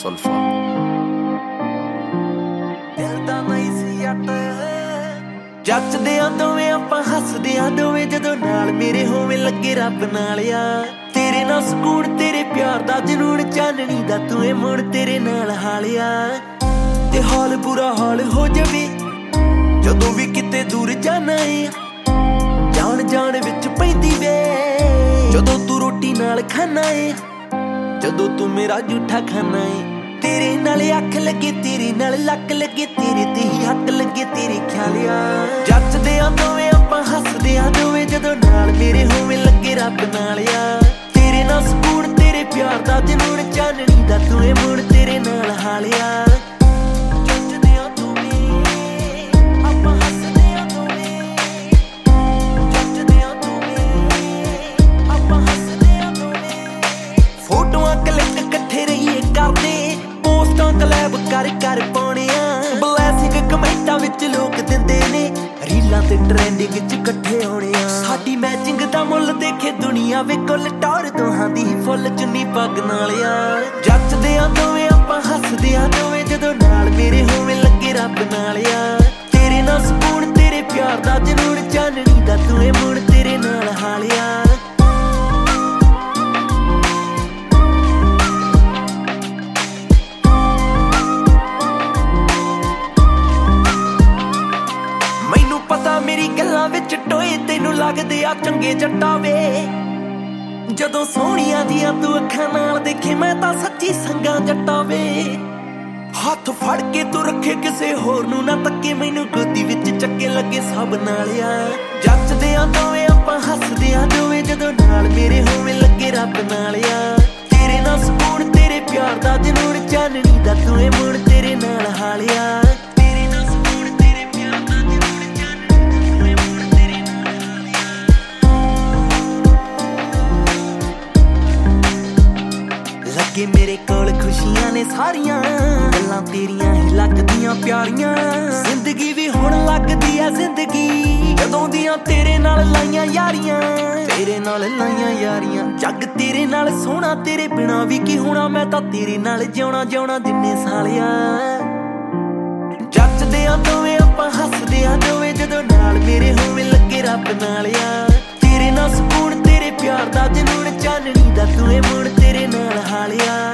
ਸੁਲਫਾ ਜੱਚਦੇ ਆ ਦੋਵੇਂ ਆਪਾਂ ਹੱਸਦੇ ਆ ਦੋਵੇਂ ਜਦੋਂ ਨਾਲ ਮੇਰੇ ਹੋਵੇਂ ਲੱਗੇ ਰੱਬ ਨਾਲ ਆ ਤੇਰੇ ਨਾਲ ਸਕੂਨ ਤੇਰੇ ਪਿਆਰ ਦਾ ਜਨੂਨ ਚਾਨਣੀ ਦਾ ਤੂੰ ਏ ਮੁੜ ਤੇਰੇ ਨਾਲ ਹਾਲਿਆ ਤੇ ਹਾਲ ਬੁਰਾ ਹਾਲ ਹੋ ਜਾਵੇ ਜਦੋਂ ਵੀ ਕਿਤੇ ਦੂਰ ਜਾਣਾ ਏ ਜਾਣ ਜਾਣ ਵਿੱਚ ਪੈਂਦੀ ਵੇ ਜਦੋਂ ਤੂੰ ਰੋਟੀ ਨਾਲ ਖਾਣਾ ਏ ਜਦੋਂ ਤੂੰ ਮੇਰਾ ਝੂਠਾ ਖਾਣਾ ਏ ਤੇਰੇ ਨਾਲ ਅੱਖ ਲੱਗੇ ਤੇਰੇ ਨਾਲ ਲੱਕ ਲੱਗੇ ਤੇਰੇ ਤੇ ਹੀ ਹੱਕ ਲੱਗੇ ਤੇਰੇ ਖਿਆਲਿਆ ਜੱਚਦੇ ਆ ਦੋਵੇਂ ਆਪਾਂ ਹੱਸਦੇ ਆ ਦੋਵੇਂ ਜਦੋਂ ਨਾਲ ਮੇਰੇ ਹੋਵੇਂ ਲੱਗੇ ਰੱਬ ਨਾਲ ਆ ਤੇਰੇ ਨਾਲ ਸਕੂਨ ਤੇਰੇ ਪਿਆਰ ਦਾ ਜਨੂਨ ਚਾਨਣੀ ਦਾ ਤੂੰ ਏ ਮੁੜ ਤੇਰੇ ਨਾਲ ਹਾਲਿਆ ਜੱਚਦੇ ਆ ਦੋਵੇਂ ਆਪਾਂ ਹੱਸਦੇ ਆ ਦੋਵੇਂ ਜੱਚਦੇ ਆ ਦੋਵੇਂ ਆਪਾਂ ਹੱਸਦੇ ਆ ਦੋਵੇਂ ਫੋਟੋਆਂ ਕਲਿੱਕ ਇਕੱਠੇ ਰਹੀਏ ਕਰਦੇ ਕਲੈਬ ਕਰ ਕਰ ਪਾਉਣਿਆ ਬਲੈਸਿੰਗ ਕਮੈਂਟਾਂ ਵਿੱਚ ਲੋਕ ਦਿੰਦੇ ਨੇ ਰੀਲਾਂ ਤੇ ਟ੍ਰੈਂਡਿੰਗ ਚ ਇਕੱਠੇ ਹੋਣੇ ਆ ਸਾਡੀ ਮੈਚਿੰਗ ਦਾ ਮੁੱਲ ਦੇਖੇ ਦੁਨੀਆ ਵੇ ਕੁੱਲ ਟੌਰ ਦੋਹਾਂ ਦੀ ਫੁੱਲ ਚੁੰਨੀ ਪੱਗ ਨਾਲ ਆ ਜੱਚਦੇ ਆ ਦੋਵੇਂ ਆਪਾਂ ਹੱਸਦੇ ਆ ਦੋਵੇਂ ਜਦੋਂ ਨਾਲ ਮੇਰੇ ਹੋਵੇਂ ਲੱਗੇ ਰੱਬ ਨਾਲ ਆ ਤੇਰੇ ਨਾਲ ਸਕੂਨ ਤੇਰੇ ਪਿਆਰ ਦਾ ਜਨੂਨ ਚਾਨਣੀ ਦਾ ਤੂੰ ਏ ਮੁੜ ਤੇਰੇ ਨਾਲ ਹਾਲਿਆ ਪਤਾ ਮੇਰੀ ਗੱਲਾਂ ਵਿੱਚ ਟੋਏ ਤੈਨੂੰ ਲੱਗਦੇ ਆ ਚੰਗੇ ਜੱਟਾ ਵੇ ਜਦੋਂ ਸੋਹਣੀਆਂ ਦੀਆਂ ਤੂੰ ਅੱਖਾਂ ਨਾਲ ਦੇਖੇ ਮੈਂ ਤਾਂ ਸੱਚੀ ਸੰਗਾ ਜੱਟਾ ਵੇ ਹੱਥ ਫੜ ਕੇ ਤੂੰ ਰੱਖੇ ਕਿਸੇ ਹੋਰ ਨੂੰ ਨਾ ਤੱਕੇ ਮੈਨੂੰ ਗੋਦੀ ਵਿੱਚ ਚੱਕੇ ਲੱਗੇ ਸਭ ਨਾਲ ਆ ਜੱਚਦੇ ਆ ਦੋਵੇਂ ਆਪਾਂ ਹੱਸਦੇ ਆ ਦੋਵੇਂ ਜਦੋਂ ਨਾਲ ਮੇਰੇ ਹੋਵੇਂ ਲੱਗੇ ਰੱਬ ਨਾਲ ਆ ਤੇਰੇ ਨਾਲ ਸਕੂਨ ਤੇਰੇ ਪਿਆਰ ਦਾ ਜਨੂਨ ਚਾਨਣੀ ਦਾ ਤੂੰ ਏ ਮੁੜ ਤੇਰੇ ਨਾਲ ਹਾਲਿਆ ਕਿ ਮੇਰੇ ਕੋਲ ਖੁਸ਼ੀਆਂ ਨੇ ਸਾਰੀਆਂ ਗੱਲਾਂ ਤੇਰੀਆਂ ਹੀ ਲੱਗਦੀਆਂ ਪਿਆਰੀਆਂ ਜ਼ਿੰਦਗੀ ਵੀ ਹੁਣ ਲੱਗਦੀ ਆ ਜ਼ਿੰਦਗੀ ਜਦੋਂ ਦੀਆਂ ਤੇਰੇ ਨਾਲ ਲਾਈਆਂ ਯਾਰੀਆਂ ਤੇਰੇ ਨਾਲ ਲਾਈਆਂ ਯਾਰੀਆਂ ਜੱਗ ਤੇਰੇ ਨਾਲ ਸੋਹਣਾ ਤੇਰੇ ਬਿਨਾ ਵੀ ਕੀ ਹੋਣਾ ਮੈਂ ਤਾਂ ਤੇਰੇ ਨਾਲ ਜਿਉਣਾ ਜਿਉਣਾ ਜਿੰਨੇ ਸਾਲਿਆ ਜੱਚਦੇ ਆ ਦੋਵੇਂ ਆਪਾਂ ਹੱਸਦੇ ਆ ਦੋਵੇਂ ਜਦੋਂ ਨਾਲ ਮੇਰੇ ਹੋਵੇਂ ਲੱਗੇ ਰੱਬ ਨਾਲ ਆ ਤੇਰੇ ਨਾਲ ਸਕੂਨ ਤੇਰੇ ਪਿਆਰ ਦਾ ਜਨੂਨ ਚਾਨਣੀ ਦਾ ਤੂੰ ਏ ਮੁੜ ਤੇਰੇ ਨਾਲ ਹਾਲਿਆ